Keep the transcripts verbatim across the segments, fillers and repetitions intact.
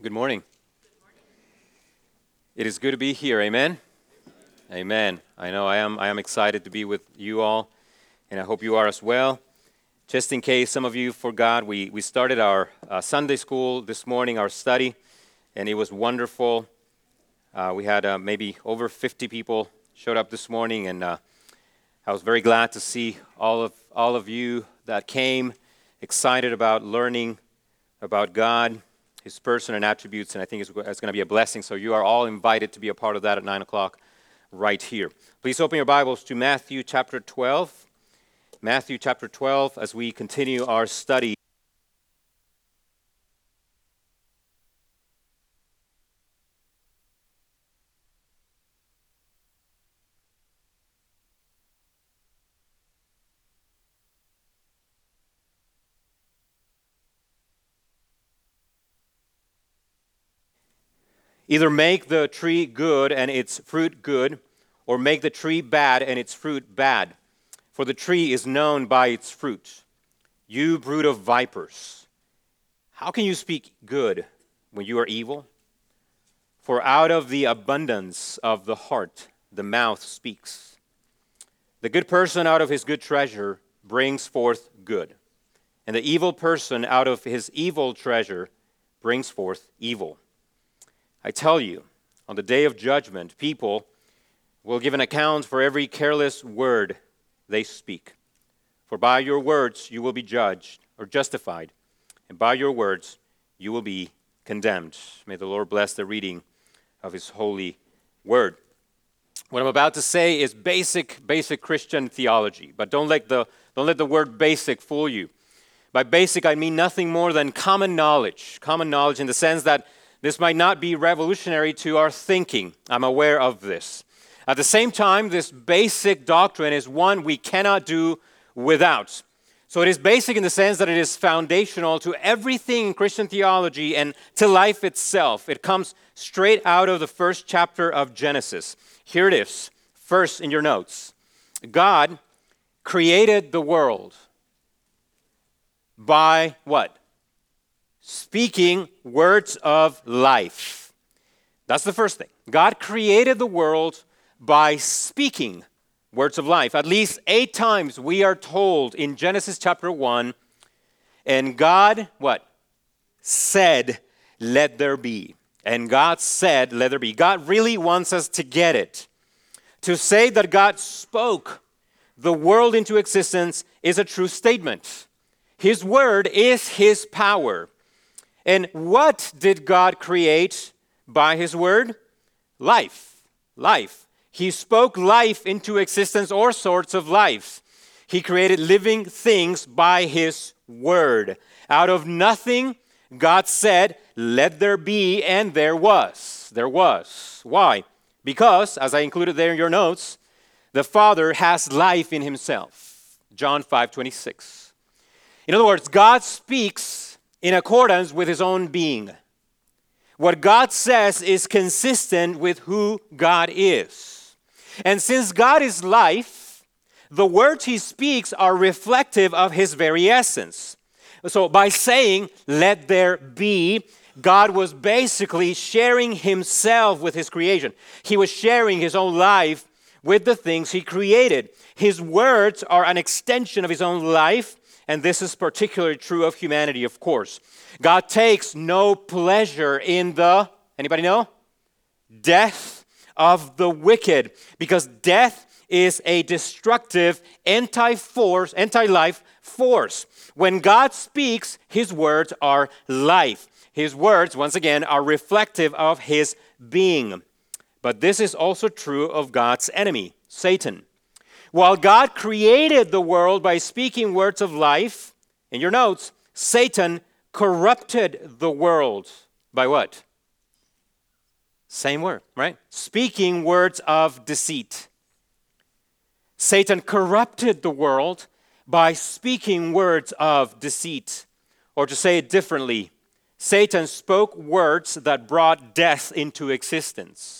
Good morning. It is good to be here. Amen? Amen. I know I am I am excited to be with you all, and I hope you are as well. Just in case some of you forgot, we, we started our uh, Sunday school this morning, our study, and it was wonderful. Uh, we had uh, maybe over fifty people showed up this morning, and uh, I was very glad to see all of all of you that came, excited about learning about God, His person and attributes, and I think it's, it's going to be a blessing. So you are all invited to be a part of that at nine o'clock right here. Please open your Bibles to Matthew chapter twelve. Matthew chapter twelve as we continue our study. Either make the tree good and its fruit good, or make the tree bad and its fruit bad. For the tree is known by its fruit. You brood of vipers, how can you speak good when you are evil? For out of the abundance of the heart, the mouth speaks. The good person out of his good treasure brings forth good, and the evil person out of his evil treasure brings forth evil. I tell you, on the day of judgment, people will give an account for every careless word they speak. For by your words you will be judged or justified, and by your words you will be condemned. May the Lord bless the reading of His holy word. What I'm about to say is basic, basic Christian theology, but don't let the, don't let the word basic fool you. By basic, I mean nothing more than common knowledge, common knowledge in the sense that this might not be revolutionary to our thinking. I'm aware of this. At the same time, this basic doctrine is one we cannot do without. So it is basic in the sense that it is foundational to everything in Christian theology and to life itself. It comes straight out of the first chapter of Genesis. Here it is, first in your notes. God created the world by what? Speaking words of life. That's the first thing. God created the world by speaking words of life. At least eight times we are told in Genesis chapter one, and God, what? Said, let there be. And God said, let there be. God really wants us to get it. To say that God spoke the world into existence is a true statement. His word is His power. And what did God create by His word? Life. Life. He spoke life into existence, all sorts of life. He created living things by His word. Out of nothing, God said, let there be, and there was. There was. Why? Because, as I included there in your notes, the Father has life in Himself. John five twenty-six. In other words, God speaks in accordance with His own being. What God says is consistent with who God is. And since God is life, the words He speaks are reflective of His very essence. So by saying, let there be, God was basically sharing Himself with His creation. He was sharing His own life with the things He created. His words are an extension of His own life, and this is particularly true of humanity, of course. God takes no pleasure in the, anybody know? Death of the wicked, because death is a destructive anti-force, anti-life force. When God speaks, His words are life. His words, once again, are reflective of His being. But this is also true of God's enemy, Satan. While God created the world by speaking words of life, in your notes, Satan corrupted the world by what? Same word, right? Speaking words of deceit. Satan corrupted the world by speaking words of deceit. Or to say it differently, Satan spoke words that brought death into existence.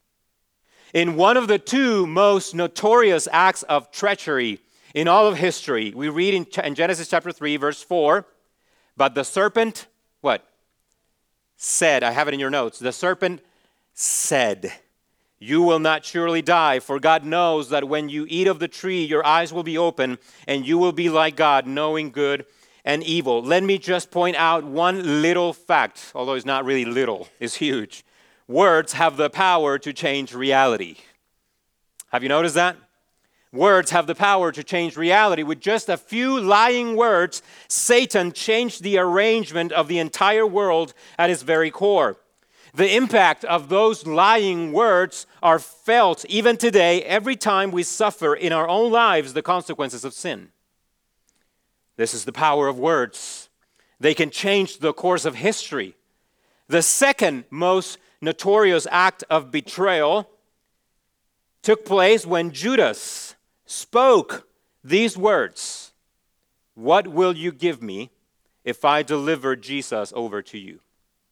In one of the two most notorious acts of treachery in all of history, we read in, in Genesis chapter three, verse four, but the serpent, what? said, I have it in your notes, the serpent said, you will not surely die, for God knows that when you eat of the tree, your eyes will be open, and you will be like God, knowing good and evil. Let me just point out one little fact, although it's not really little, it's huge. Words have the power to change reality. Have you noticed that? Words have the power to change reality. With just a few lying words, Satan changed the arrangement of the entire world at its very core. The impact of those lying words are felt even today every time we suffer in our own lives the consequences of sin. This is the power of words. They can change the course of history. The second most notorious act of betrayal took place when Judas spoke these words, "What will you give me if I deliver Jesus over to you?"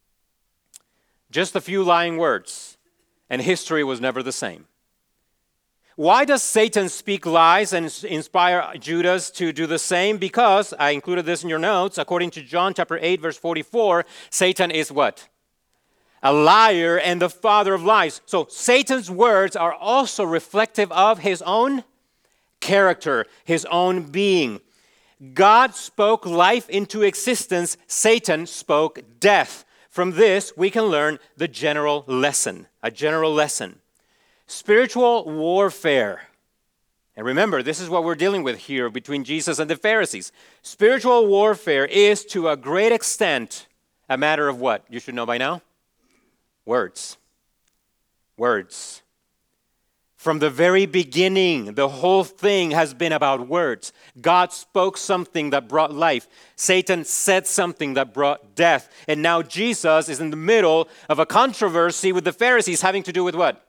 Just a few lying words, and history was never the same. Why does Satan speak lies and inspire Judas to do the same? Because, I included this in your notes, according to John chapter eight, verse forty-four, Satan is what? A liar and the father of lies. So Satan's words are also reflective of his own character, his own being. God spoke life into existence. Satan spoke death. From this, we can learn the general lesson, a general lesson. Spiritual warfare. And remember, this is what we're dealing with here between Jesus and the Pharisees. Spiritual warfare is to a great extent a matter of what? You should know by now. Words. Words. From the very beginning, the whole thing has been about words. God spoke something that brought life. Satan said something that brought death. And now Jesus is in the middle of a controversy with the Pharisees having to do with what?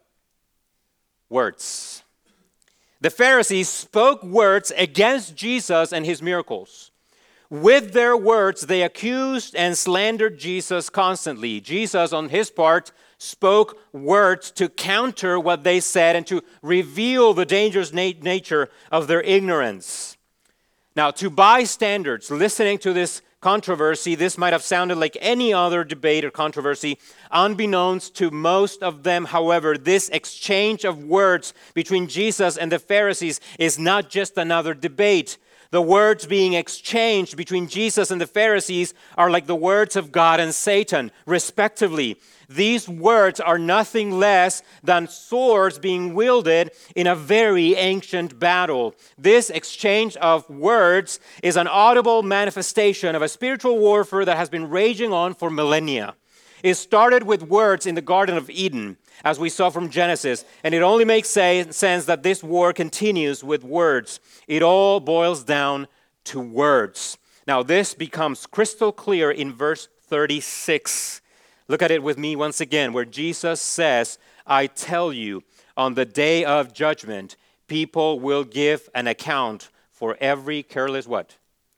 Words. The Pharisees spoke words against Jesus and his miracles. With their words, they accused and slandered Jesus constantly. Jesus, on his part, spoke words to counter what they said and to reveal the dangerous na- nature of their ignorance. Now, to bystanders listening to this controversy, this might have sounded like any other debate or controversy. Unbeknownst to most of them, however, this exchange of words between Jesus and the Pharisees is not just another debate. The words being exchanged between Jesus and the Pharisees are like the words of God and Satan, respectively. These words are nothing less than swords being wielded in a very ancient battle. This exchange of words is an audible manifestation of a spiritual warfare that has been raging on for millennia. It started with words in the Garden of Eden, as we saw from Genesis, and it only makes sense that this war continues with words. It all boils down to words. Now, this becomes crystal clear in verse thirty-six. Look at it with me once again, where Jesus says, "I tell you, on the day of judgment, people will give an account for every careless" what?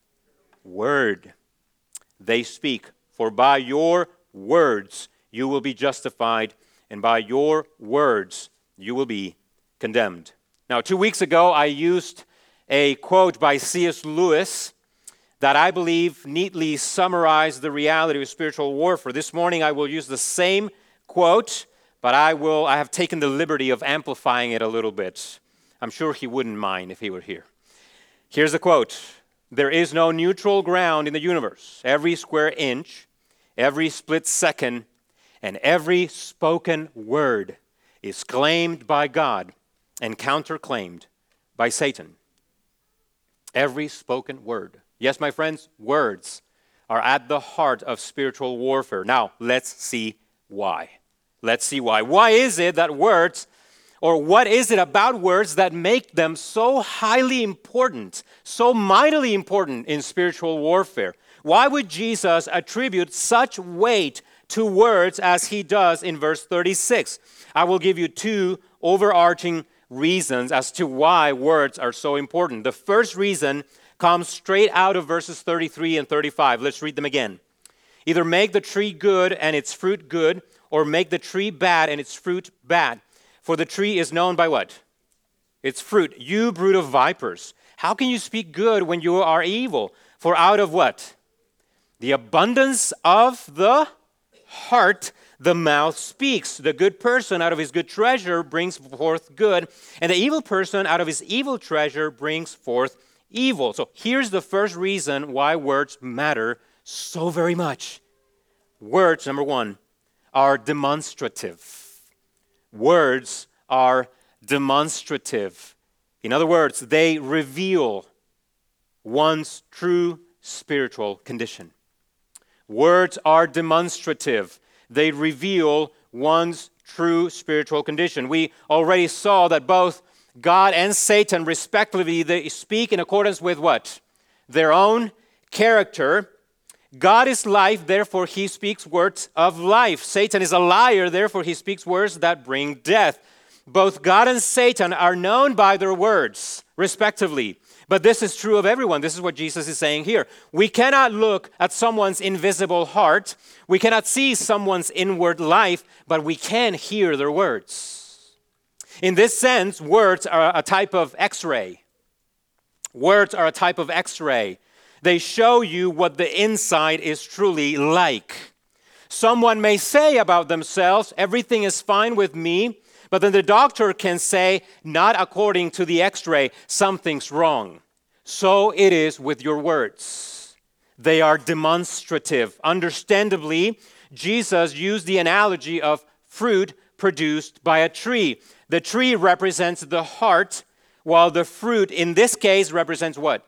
Word they speak. For by your words you will be justified, and by your words you will be condemned. Now, two weeks ago, I used a quote by C S Lewis that I believe neatly summarized the reality of spiritual warfare. This morning, I will use the same quote, but I will I have taken the liberty of amplifying it a little bit. I'm sure he wouldn't mind if he were here. Here's the quote: "There is no neutral ground in the universe. Every square inch, every split second, and every spoken word is claimed by God and counterclaimed by Satan." Every spoken word. Yes, my friends, words are at the heart of spiritual warfare. Now, let's see why. Let's see why. Why is it that words, or what is it about words that make them so highly important, so mightily important in spiritual warfare? Why would Jesus attribute such weight to words as he does in verse thirty-six? I will give you two overarching reasons as to why words are so important. The first reason comes straight out of verses thirty-three and thirty-five. Let's read them again. "Either make the tree good and its fruit good, or make the tree bad and its fruit bad. For the tree is known by" what? "Its fruit. You brood of vipers, how can you speak good when you are evil? For out of" what? "The abundance of the heart the mouth speaks. The good person out of his good treasure brings forth good, and the evil person out of his evil treasure brings forth evil. So here's the first reason why words matter so very much. Words, number one, are demonstrative. Words are demonstrative. In other words, they reveal one's true spiritual condition. Words are demonstrative. They reveal one's true spiritual condition. We already saw that both God and Satan, respectively, they speak in accordance with what? Their own character. God is life, therefore he speaks words of life. Satan is a liar, therefore he speaks words that bring death. Both God and Satan are known by their words, respectively. But this is true of everyone. This is what Jesus is saying here. We cannot look at someone's invisible heart. We cannot see someone's inward life, but we can hear their words. In this sense, words are a type of X-ray. Words are a type of X-ray. They show you what the inside is truly like. Someone may say about themselves, everything is fine with me, but then the doctor can say, not according to the X-ray, something's wrong. So it is with your words. They are demonstrative. Understandably, Jesus used the analogy of fruit produced by a tree. The tree represents the heart, while the fruit in this case represents what?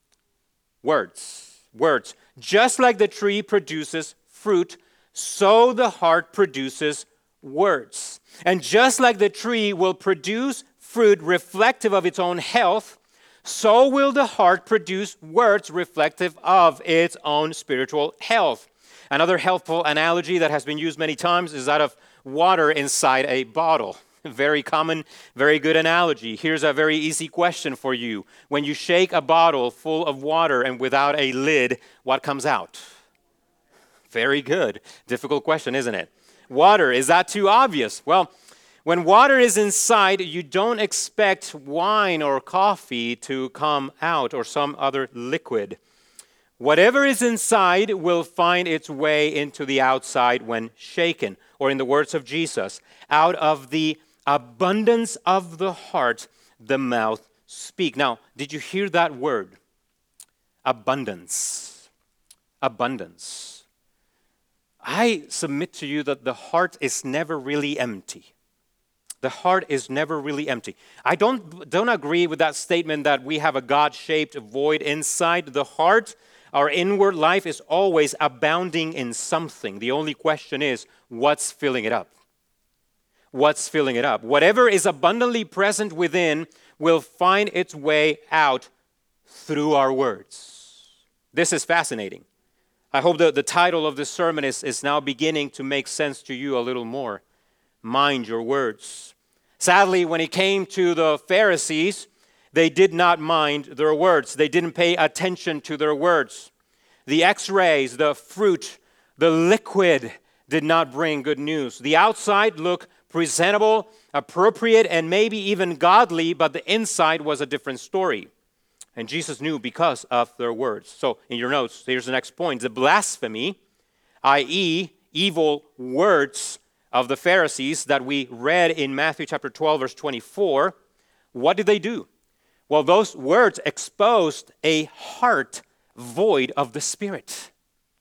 Words. Words. Just like the tree produces fruit, so the heart produces words. And just like the tree will produce fruit reflective of its own health, so will the heart produce words reflective of its own spiritual health. Another helpful analogy that has been used many times is that of water inside a bottle. Very common, very good analogy. Here's a very easy question for you. When you shake a bottle full of water and without a lid, what comes out? Very good. Difficult question, isn't it? Water, is that too obvious? Well, when water is inside, you don't expect wine or coffee to come out or some other liquid. Whatever is inside will find its way into the outside when shaken. Or in the words of Jesus, out of the abundance of the heart, the mouth speaks. Now, did you hear that word? Abundance. Abundance. I submit to you that the heart is never really empty. The heart is never really empty. I don't, don't agree with that statement that we have a God-shaped void inside. The heart, our inward life, is always abounding in something. The only question is, what's filling it up? What's filling it up? Whatever is abundantly present within will find its way out through our words. This is fascinating. I hope that the title of this sermon is, is now beginning to make sense to you a little more. Mind your words. Sadly, when it came to the Pharisees, they did not mind their words. They didn't pay attention to their words. The X-rays, the fruit, the liquid did not bring good news. The outside looked presentable, appropriate, and maybe even godly, but the inside was a different story. And Jesus knew because of their words. So in your notes, here's the next point. The blasphemy, that is evil words of the Pharisees that we read in Matthew chapter twelve, verse twenty-four, what did they do? Well, those words exposed a heart void of the Spirit.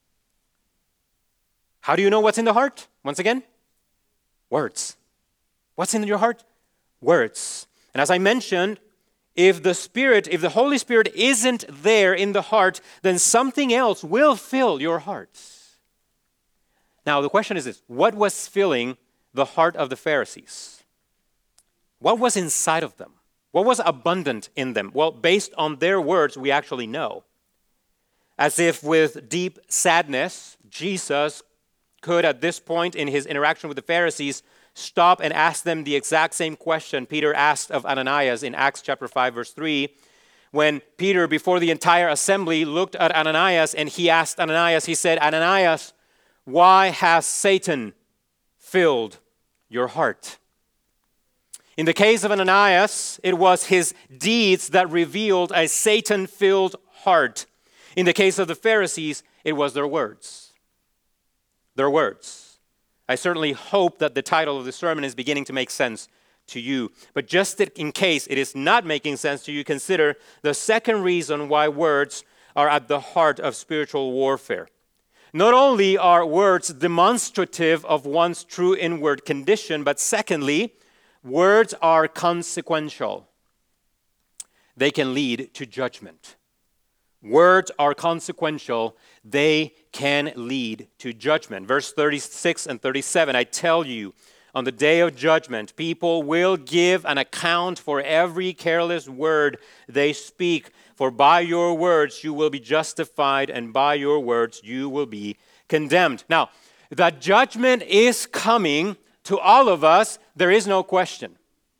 How do you know what's in the heart? Once again, words. What's in your heart? Words. And as I mentioned, if the Spirit, if the Holy Spirit isn't there in the heart, then something else will fill your heart. Now, the question is this: what was filling the heart of the Pharisees? What was inside of them? What was abundant in them? Well, based on their words, we actually know. As if with deep sadness, Jesus could, at this point in his interaction with the Pharisees, stop and ask them the exact same question Peter asked of Ananias in Acts chapter five, verse three. When Peter, before the entire assembly, looked at Ananias and he asked Ananias, he said, Ananias, why has Satan filled your heart? In the case of Ananias, it was his deeds that revealed a Satan-filled heart. In the case of the Pharisees, it was their words. their words. I certainly hope that the title of the sermon is beginning to make sense to you. But just in case it is not making sense to you, consider the second reason why words are at the heart of spiritual warfare. Not only are words demonstrative of one's true inward condition, but secondly, words are consequential. They can lead to judgment. Words are consequential. They can lead to judgment. Verse thirty-six and thirty-seven, I tell you, on the day of judgment, people will give an account for every careless word they speak. For by your words you will be justified, and by your words you will be condemned. Now, that judgment is coming to all of us, there is no question.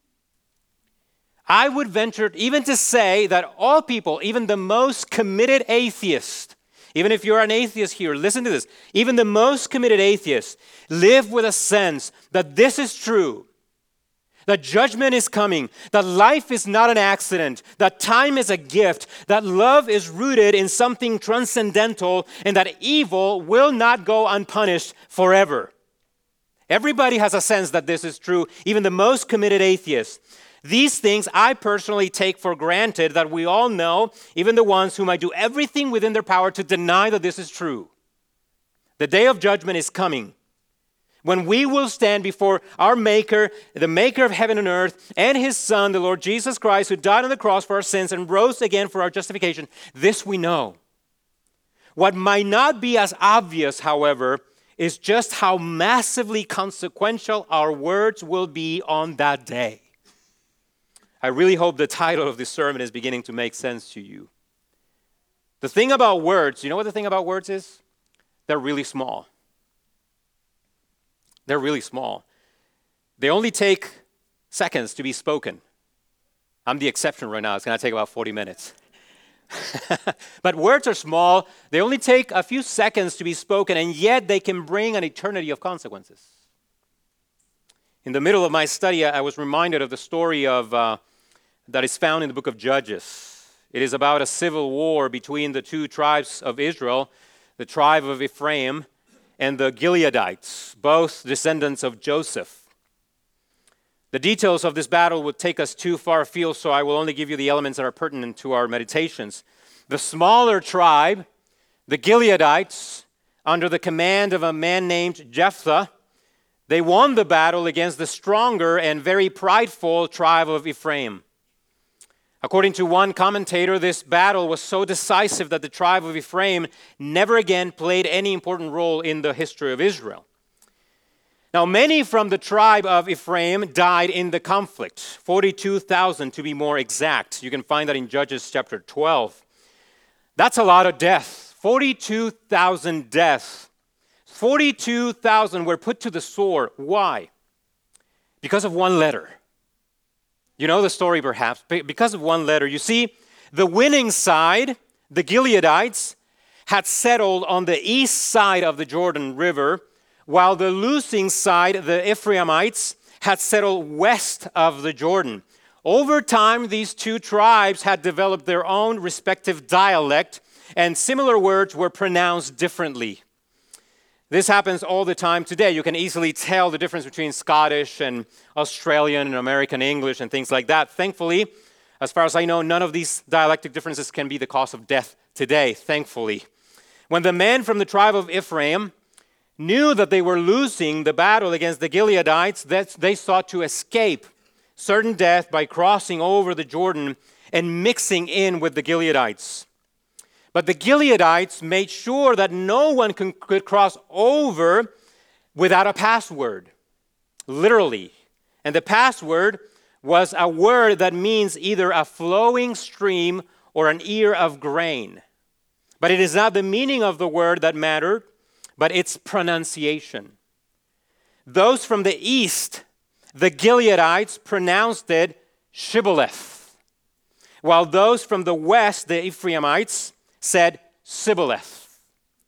I would venture even to say that all people, even the most committed atheist, even if you're an atheist here, listen to this. Even the most committed atheists live with a sense that this is true, that judgment is coming, that life is not an accident, that time is a gift, that love is rooted in something transcendental, and that evil will not go unpunished forever. Everybody has a sense that this is true, even the most committed atheists. These things I personally take for granted that we all know, even the ones who might do everything within their power to deny that this is true. The day of judgment is coming, when we will stand before our Maker, the Maker of heaven and earth, and His Son, the Lord Jesus Christ, who died on the cross for our sins and rose again for our justification. This we know. What might not be as obvious, however, is just how massively consequential our words will be on that day. I really hope the title of this sermon is beginning to make sense to you. The thing about words, you know what the thing about words is? They're really small. They're really small. They only take seconds to be spoken. I'm the exception right now. It's going to take about forty minutes. But words are small. They only take a few seconds to be spoken, and yet they can bring an eternity of consequences. In the middle of my study, I was reminded of the story of uh, that is found in the book of Judges. It is about a civil war between the two tribes of Israel, the tribe of Ephraim and the Gileadites, both descendants of Joseph. The details of this battle would take us too far afield, so I will only give you the elements that are pertinent to our meditations. The smaller tribe, the Gileadites, under the command of a man named Jephthah, they won the battle against the stronger and very prideful tribe of Ephraim. According to one commentator, this battle was so decisive that the tribe of Ephraim never again played any important role in the history of Israel. Now, many from the tribe of Ephraim died in the conflict, forty-two thousand to be more exact. You can find that in Judges chapter twelve. That's a lot of death, forty-two thousand deaths. forty-two thousand were put to the sword. Why? Because of one letter. You know the story perhaps, because of one letter. You see, the winning side, the Gileadites, had settled on the east side of the Jordan River, while the losing side, the Ephraimites, had settled west of the Jordan. Over time, these two tribes had developed their own respective dialect, and similar words were pronounced differently. This happens all the time today. You can easily tell the difference between Scottish and Australian and American English and things like that. Thankfully, as far as I know, none of these dialectic differences can be the cause of death today, thankfully. When the men from the tribe of Ephraim knew that they were losing the battle against the Gileadites, that they sought to escape certain death by crossing over the Jordan and mixing in with the Gileadites. But the Gileadites made sure that no one can, could cross over without a password, literally. And the password was a word that means either a flowing stream or an ear of grain. But it is not the meaning of the word that mattered, but its pronunciation. Those from the east, the Gileadites, pronounced it Shibboleth, while those from the west, the Ephraimites, said Sibboleth.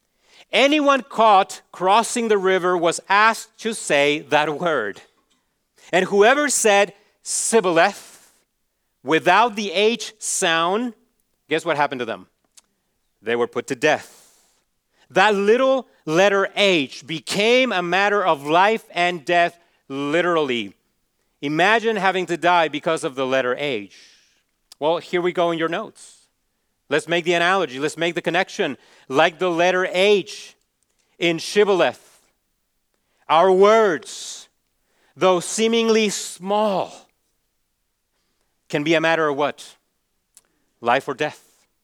Anyone caught crossing the river was asked to say that word. And whoever said Sibboleth without the H sound, guess what happened to them? They were put to death. That little letter H became a matter of life and death, literally. Imagine having to die because of the letter H. Well, here we go in your notes. Let's make the analogy. Let's make the connection. Like the letter H in Shibboleth, our words, though seemingly small, can be a matter of what? Life or death.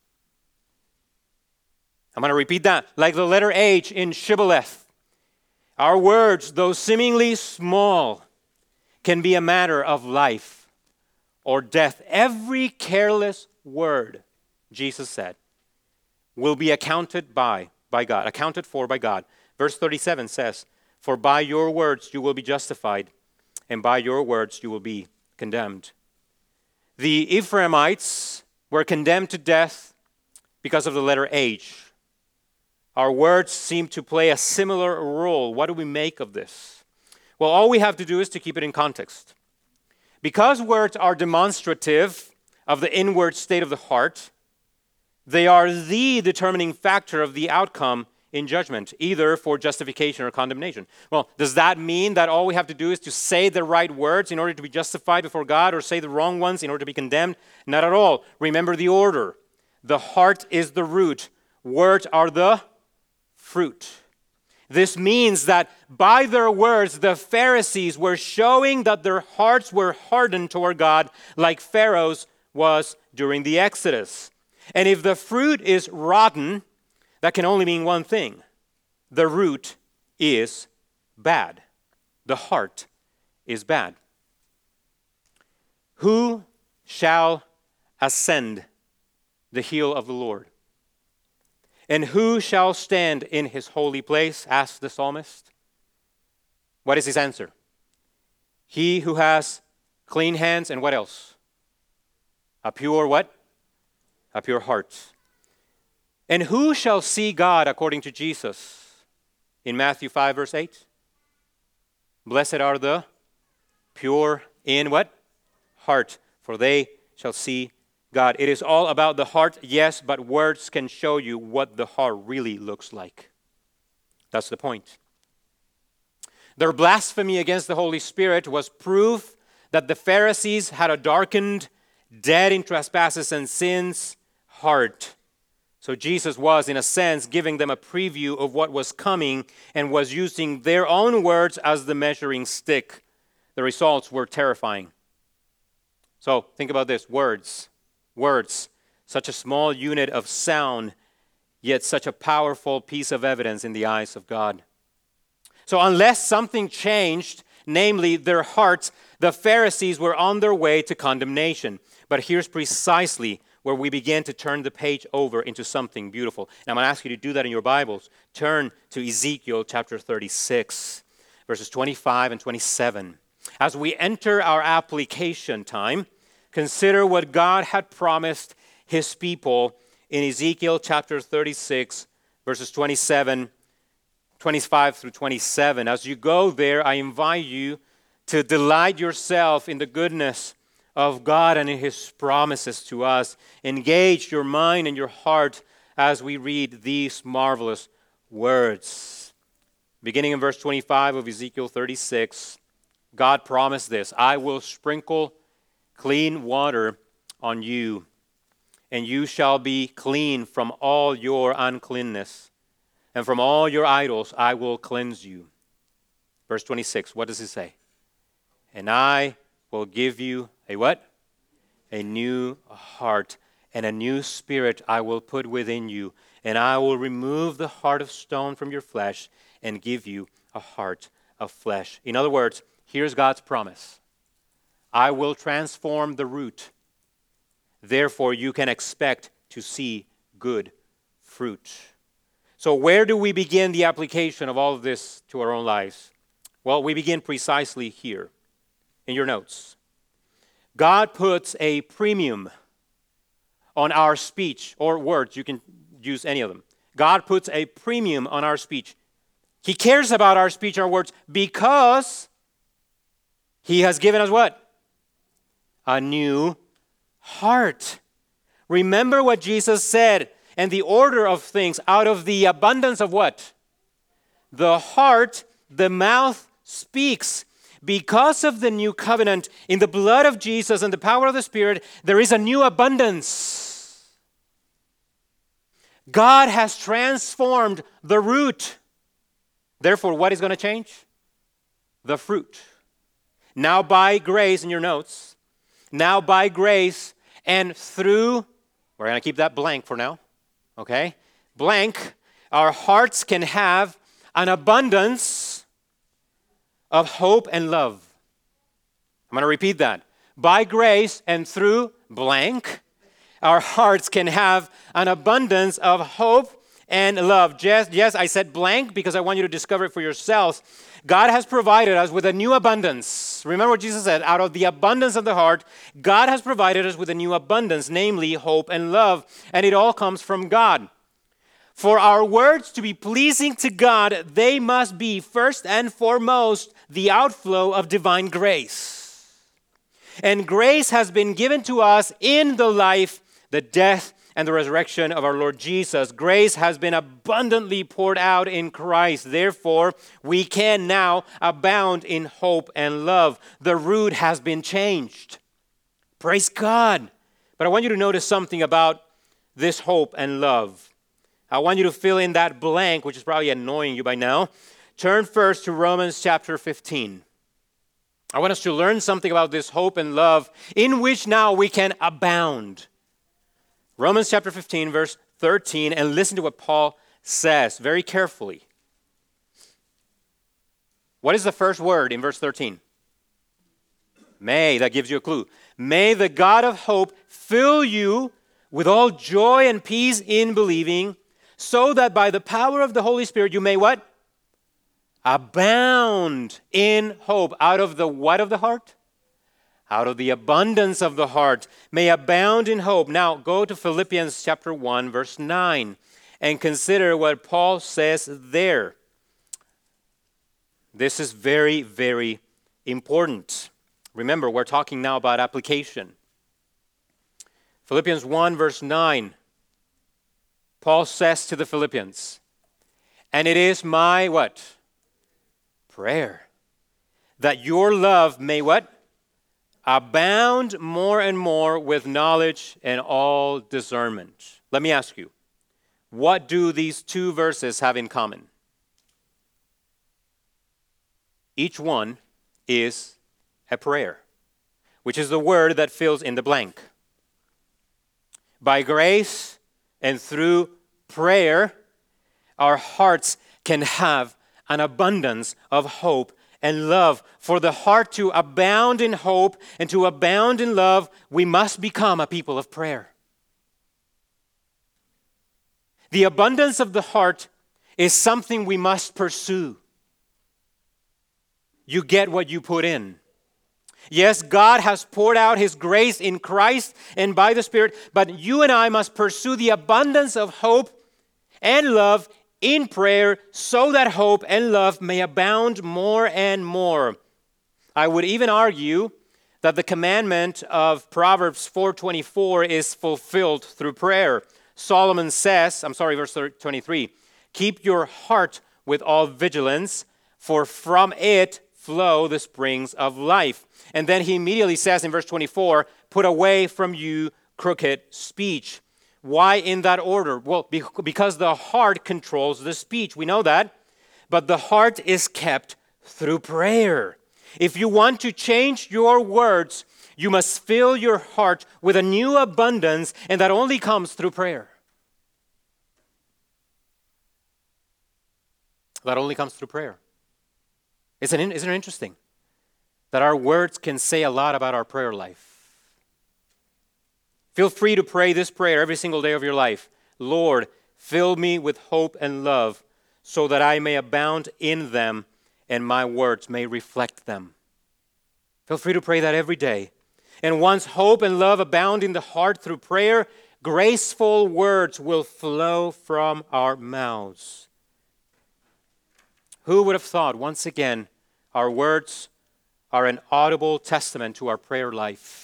I'm going to repeat that. Like the letter H in Shibboleth, our words, though seemingly small, can be a matter of life or death. Every careless word, Jesus said, will be accounted by, by God, accounted for by God. Verse thirty-seven says, "For by your words you will be justified, and by your words you will be condemned." The Ephraimites were condemned to death because of the letter H. Our words seem to play a similar role. What do we make of this? Well, all we have to do is to keep it in context. Because words are demonstrative of the inward state of the heart, they are the determining factor of the outcome in judgment, either for justification or condemnation. Well, does that mean that all we have to do is to say the right words in order to be justified before God, or say the wrong ones in order to be condemned? Not at all. Remember the order. The heart is the root. Words are the fruit. This means that by their words, the Pharisees were showing that their hearts were hardened toward God, like Pharaoh's was during the Exodus. And if the fruit is rotten, that can only mean one thing. The root is bad. The heart is bad. Who shall ascend the hill of the Lord? And who shall stand in his holy place? Asked the psalmist. What is his answer? He who has clean hands and what else? A pure what? A pure heart. And who shall see God, according to Jesus? In Matthew five, verse eight. Blessed are the pure in what? Heart, for they shall see God. It is all about the heart, yes, but words can show you what the heart really looks like. That's the point. Their blasphemy against the Holy Spirit was proof that the Pharisees had a darkened, dead in trespasses and sins heart. So Jesus was, in a sense, giving them a preview of what was coming and was using their own words as the measuring stick. The results were terrifying. So think about this, words. Words, such a small unit of sound, yet such a powerful piece of evidence in the eyes of God. So unless something changed, namely their hearts, the Pharisees were on their way to condemnation. But here's precisely where we begin to turn the page over into something beautiful. And I'm going to ask you to do that in your Bibles. Turn to Ezekiel chapter thirty-six, verses twenty-five and twenty-seven. As we enter our application time, consider what God had promised his people in Ezekiel chapter thirty-six, verses twenty-seven, twenty-five through twenty-seven. As you go there, I invite you to delight yourself in the goodness of God and in his promises to us. Engage your mind and your heart as we read these marvelous words. Beginning in verse twenty-five of Ezekiel thirty-six, God promised this: I will sprinkle clean water on you, and you shall be clean from all your uncleanness, and from all your idols I will cleanse you. Verse twenty-six, what does it say? And I will give you a what? A new heart, and a new spirit I will put within you, and I will remove the heart of stone from your flesh and give you a heart of flesh. In other words, here's God's promise. I will transform the root. Therefore, you can expect to see good fruit. So where do we begin the application of all of this to our own lives? Well, we begin precisely here in your notes. God puts a premium on our speech or words. You can use any of them. God puts a premium on our speech. He cares about our speech, our words, because he has given us what? A new heart. Remember what Jesus said and the order of things. Out of the abundance of what? the heart, the mouth speaks. Because of the new covenant, in the blood of Jesus and the power of the Spirit, there is a new abundance. God has transformed the root. Therefore, what is going to change? The fruit. Now by grace, in your notes, now by grace and through, we're going to keep that blank for now, okay? Blank, our hearts can have an abundance of hope and love. I'm going to repeat that. By grace and through blank, our hearts can have an abundance of hope and love. Yes, yes, I said blank because I want you to discover it for yourselves. God has provided us with a new abundance. Remember what Jesus said, out of the abundance of the heart, God has provided us with a new abundance, namely hope and love. And it all comes from God. For our words to be pleasing to God, they must be first and foremost the outflow of divine grace. And grace has been given to us in the life, the death, and the resurrection of our Lord Jesus. Grace has been abundantly poured out in Christ. Therefore, we can now abound in hope and love. The root has been changed. Praise God. But I want you to notice something about this hope and love. I want you to fill in that blank, which is probably annoying you by now. Turn first to Romans chapter fifteen. I want us to learn something about this hope and love in which now we can abound. Romans chapter fifteen, verse thirteen, and listen to what Paul says very carefully. What is the first word in verse thirteen? May, that gives you a clue. May the God of hope fill you with all joy and peace in believing, so that by the power of the Holy Spirit you may what? Abound in hope. Out of the what of the heart? Out of the abundance of the heart. May abound in hope. Now go to Philippians chapter one, verse nine, and consider what Paul says there. This is very, very important. Remember, we're talking now about application. Philippians one, verse nine. Paul says to the Philippians, and it is my what? Prayer. That your love may what? Abound more and more with knowledge and all discernment. Let me ask you, what do these two verses have in common? Each one is a prayer, which is the word that fills in the blank. By grace and through prayer, our hearts can have an abundance of hope and love. For the heart to abound in hope and to abound in love, we must become a people of prayer. The abundance of the heart is something we must pursue. You get what you put in. Yes, God has poured out His grace in Christ and by the Spirit, but you and I must pursue the abundance of hope and love in prayer so that hope and love may abound more and more. I would even argue that the commandment of Proverbs four twenty-four is fulfilled through prayer. Solomon says, I'm sorry, verse twenty-three, keep your heart with all vigilance, for from it flow the springs of life. And then he immediately says in verse twenty-four, put away from you crooked speech. Why in that order? Well, because the heart controls the speech. We know that. But the heart is kept through prayer. If you want to change your words, you must fill your heart with a new abundance, and that only comes through prayer. That only comes through prayer. Isn't it, isn't it interesting that our words can say a lot about our prayer life? Feel free to pray this prayer every single day of your life. Lord, fill me with hope and love so that I may abound in them and my words may reflect them. Feel free to pray that every day. And once hope and love abound in the heart through prayer, graceful words will flow from our mouths. Who would have thought, once again, our words are an audible testament to our prayer life?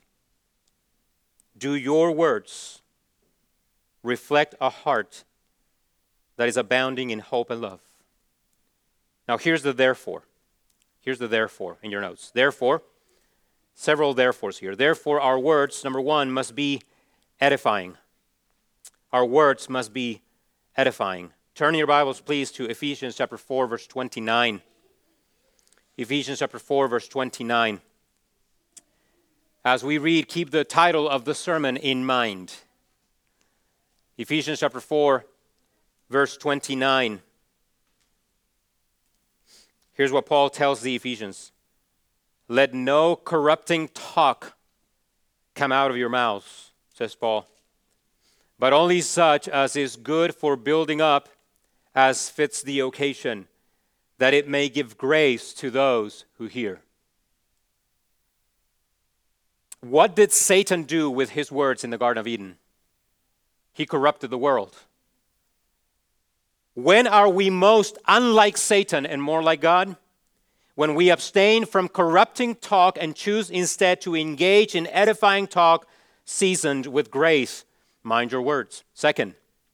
Do your words reflect a heart that is abounding in hope and love? Now here's the therefore. Here's the therefore in your notes. Therefore, several therefores here. Therefore, our words, number one, must be edifying. Our words must be edifying. Turn your Bibles, please, to Ephesians chapter four, verse twenty-nine. Ephesians chapter four, verse twenty-nine. As we read, keep the title of the sermon in mind. Ephesians chapter four, verse twenty-nine. Here's what Paul tells the Ephesians. Let no corrupting talk come out of your mouths, says Paul, but only such as is good for building up as fits the occasion, that it may give grace to those who hear. What did Satan do with his words in the Garden of Eden? He corrupted the world. When are we most unlike Satan and more like God? When we abstain from corrupting talk and choose instead to engage in edifying talk seasoned with grace. Mind your words. Second,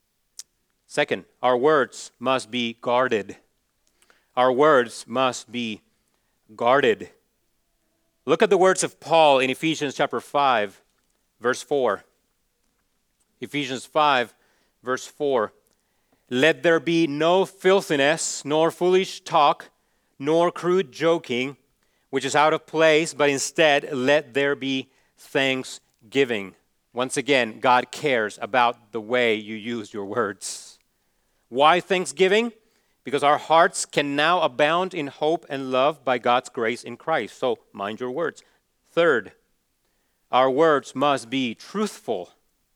second, our words must be guarded. Our words must be guarded. Look at the words of Paul in Ephesians chapter five, verse four. Ephesians five, verse four. Let there be no filthiness, nor foolish talk, nor crude joking, which is out of place, but instead let there be thanksgiving. Once again, God cares about the way you use your words. Why thanksgiving? Because our hearts can now abound in hope and love by God's grace in Christ. So mind your words. Third, our words must be truthful.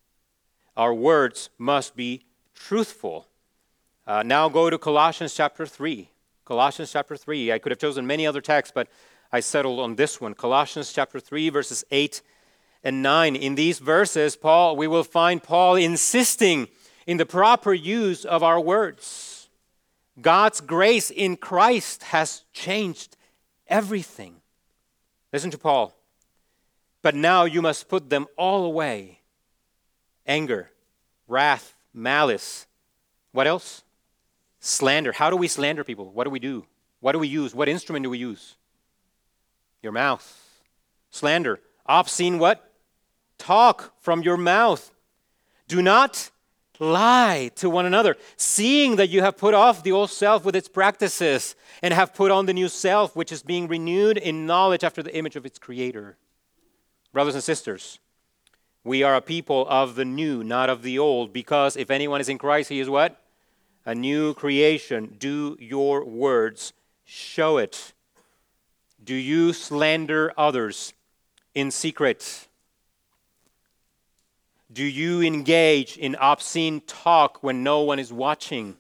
Our words must be truthful. Uh, now go to Colossians chapter three. Colossians chapter three. I could have chosen many other texts, but I settled on this one. Colossians chapter three, verses eight and nine. In these verses, Paul, we will find Paul insisting in the proper use of our words. God's grace in Christ has changed everything. Listen to Paul. But now you must put them all away. Anger, wrath, malice. What else? Slander. How do we slander people? What do we do? What do we use? What instrument do we use? Your mouth. Slander. Obscene what? Talk from your mouth. Do not lie to one another, seeing that you have put off the old self with its practices and have put on the new self, which is being renewed in knowledge after the image of its creator. Brothers and sisters, we are a people of the new, not of the old, because if anyone is in Christ, he is what? A new creation. Do your words show it? Do you slander others in secret? Do you engage in obscene talk when no one is watching?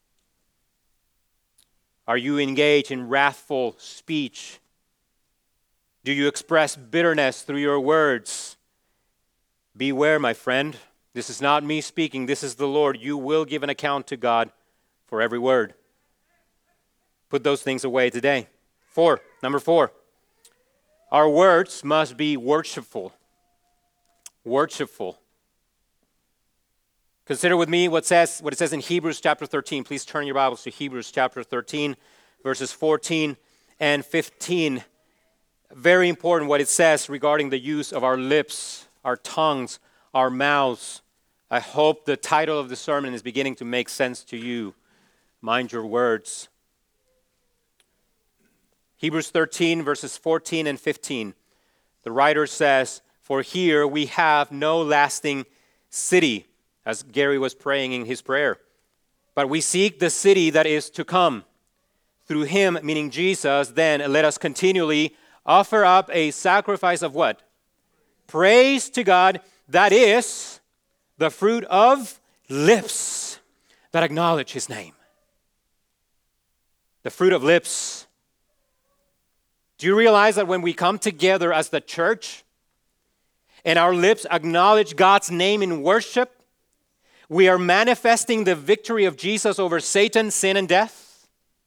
Are you engaged in wrathful speech? Do you express bitterness through your words? Beware, my friend. This is not me speaking. This is the Lord. You will give an account to God for every word. Put those things away today. Four. Number four. Our words must be worshipful. Worshipful. Consider with me what says what it says in Hebrews chapter thirteen. Please turn your Bibles to Hebrews chapter thirteen, verses fourteen and fifteen. Very important what it says regarding the use of our lips, our tongues, our mouths. I hope the title of the sermon is beginning to make sense to you. Mind your words. Hebrews thirteen, verses fourteen and fifteen. The writer says, "For here we have no lasting city," as Gary was praying in his prayer, "but we seek the city that is to come. Through him," meaning Jesus, "then let us continually offer up a sacrifice of" what? "Praise to God, that is the fruit of lips that acknowledge his name." The fruit of lips. Do you realize that when we come together as the church and our lips acknowledge God's name in worship, we are manifesting the victory of Jesus over Satan, sin, and death?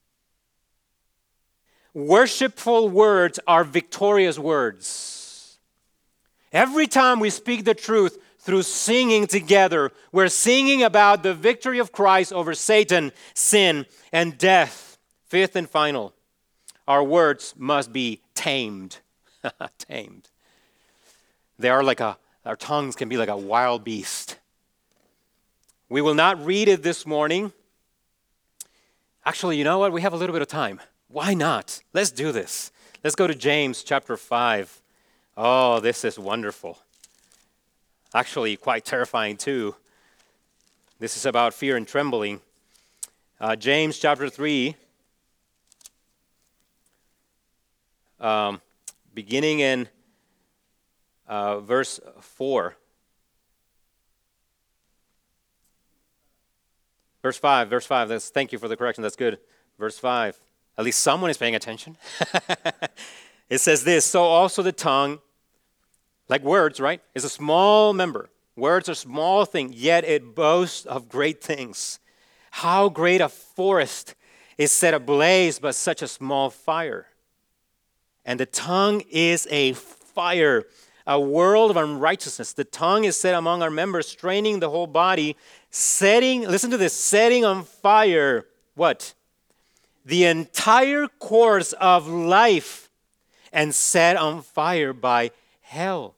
Worshipful words are victorious words. Every time we speak the truth through singing together, we're singing about the victory of Christ over Satan, sin, and death. Fifth and final, our words must be tamed. Tamed. They are like a, our tongues can be like a wild beast. We will not read it this morning. Actually, you know what? We have a little bit of time. Why not? Let's do this. Let's go to James chapter five. Oh, this is wonderful. Actually, quite terrifying too. This is about fear and trembling. Uh, James chapter three, um, beginning in uh, verse four. Verse five, verse five. That's, thank you for the correction. That's good. Verse five. At least someone is paying attention. It says this, so also the tongue, like words, right, is a small member. Words are a small thing, yet it boasts of great things. How great a forest is set ablaze by such a small fire. And the tongue is a fire, a world of unrighteousness. The tongue is set among our members, straining the whole body, setting, listen to this, setting on fire, what? The entire course of life, and set on fire by hell.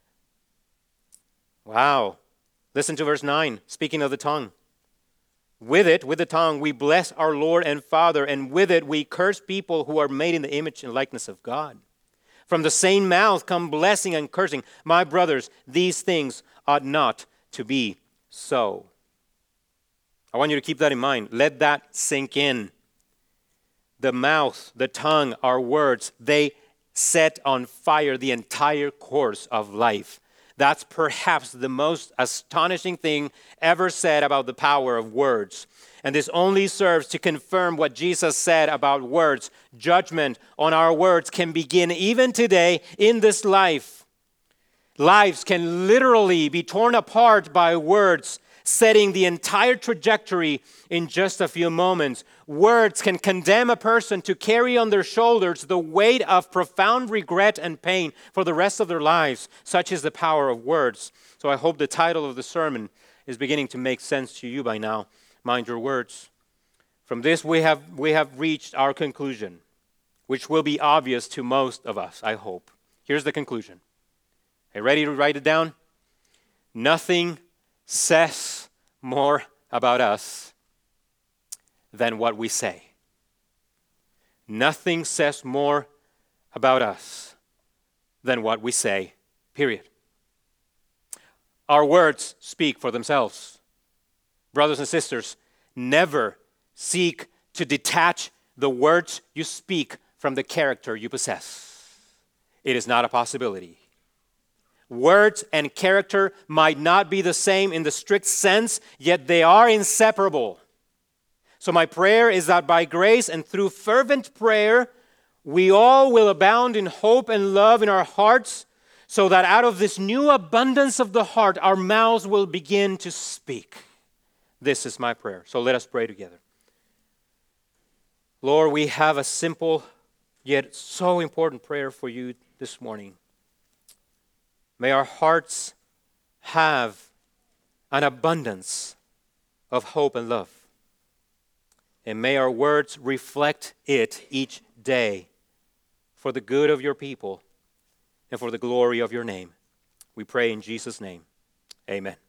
Wow. Listen to verse nine, speaking of the tongue. With it, with the tongue, we bless our Lord and Father, and with it we curse people who are made in the image and likeness of God. From the same mouth come blessing and cursing. My brothers, these things ought not to be so. I want you to keep that in mind. Let that sink in. The mouth, the tongue, our words, they set on fire the entire course of life. That's perhaps the most astonishing thing ever said about the power of words. And this only serves to confirm what Jesus said about words. Judgment on our words can begin even today in this life. Lives can literally be torn apart by words, setting the entire trajectory in just a few moments. Words can condemn a person to carry on their shoulders the weight of profound regret and pain for the rest of their lives. Such is the power of words. So I hope the title of the sermon is beginning to make sense to you by now. Mind your words. From this we have we have reached our conclusion, which will be obvious to most of us, I hope. Here's the conclusion. Are you ready to write it down? Nothing says more about us than what we say. Nothing says more about us than what we say, period. Our words speak for themselves. Brothers and sisters, never seek to detach the words you speak from the character you possess. It is not a possibility. Words and character might not be the same in the strict sense, yet they are inseparable. So my prayer is that by grace and through fervent prayer, we all will abound in hope and love in our hearts, so that out of this new abundance of the heart, our mouths will begin to speak. This is my prayer. So let us pray together. Lord, we have a simple yet so important prayer for you this morning. May our hearts have an abundance of hope and love. And may our words reflect it each day for the good of your people and for the glory of your name. We pray in Jesus' name. Amen.